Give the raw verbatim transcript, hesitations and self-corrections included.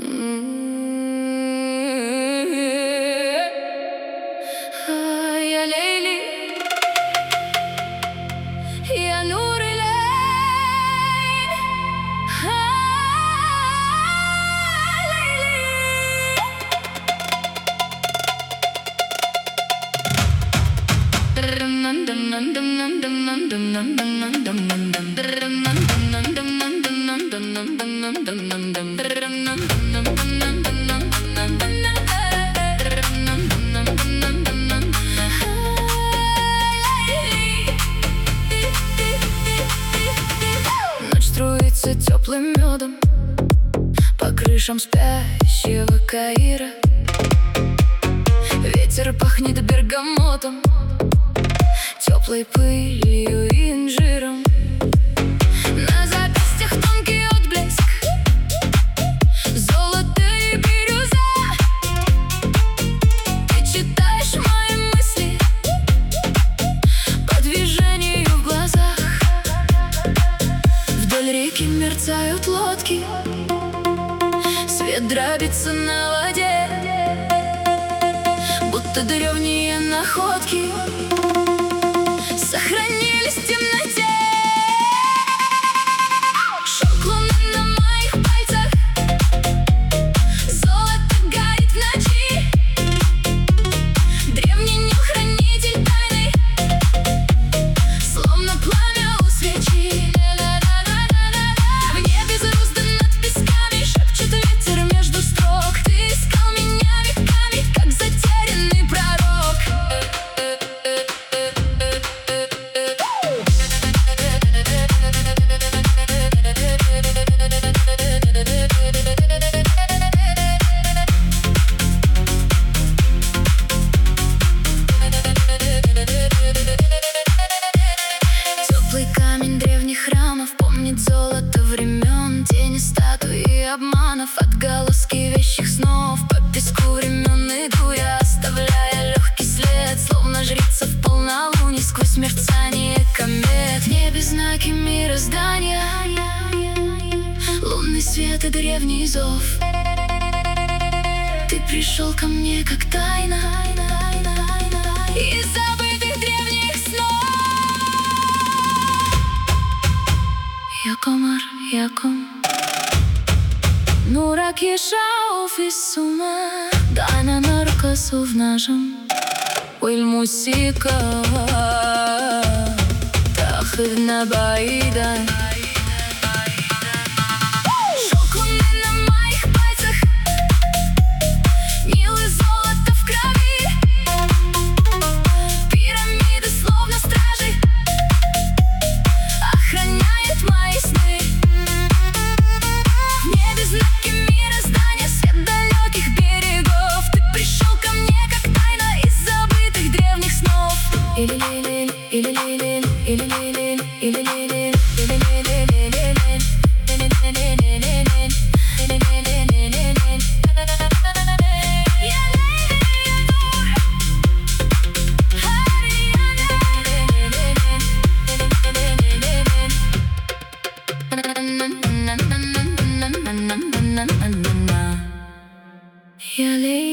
يا ليلي يا نور العين Ночь струится теплым медом по крышам спящего Каира. Ветер пахнет бергамотом, теплой пылью и инжиром. На запястьях тонкий отблеск, золото и бирюза. Ты читаешь мои мысли по движению в глазах. Вдоль реки мерцают лодки, свет дробится на воде, будто древние находки сохранились в темноте. Шелк луны на моих пальцах, золото горит в ночи. Древний нюх-хранитель тайны, словно пламя у свечи. В небе звезды над песками, шепчет ветер между строк. Ты искал меня веками, как затерянный пророк. Теплый камень древних храмов помнит золото времен, тени статуи и обманов, отголоски вещих снов. По песку времен иду я, оставляя легкий след, словно жрица в полнолуние сквозь мерцание комет. В небе знаки мироздания, лунный свет и древний зов. Ты пришел ко мне как тайна из забытых древних снов. Якомар, яком Нурак يشعوا السماء دعنا نرقص ونجم والموسيقى تاخذنا بعيدا. Шелк луны на моих пальцах, Нил и золото в крови. Пирамиды словно стражи охраняют мои сны. В небе знаки мироздания, свет далеких берегов. Ты пришел ко мне как тайна из забытых древних снов. Или-ли-ли, или-ли-ли, или-ли-ли, или-ли-ли, или-ли-ли-ли-ли-ли, или-ли-ли-ли-ли-ли, или-ли-ли-ли-ли-ли. Я лейли, я нур, Харияна, или-ли-ли-ли-ли-ли. Я лейли.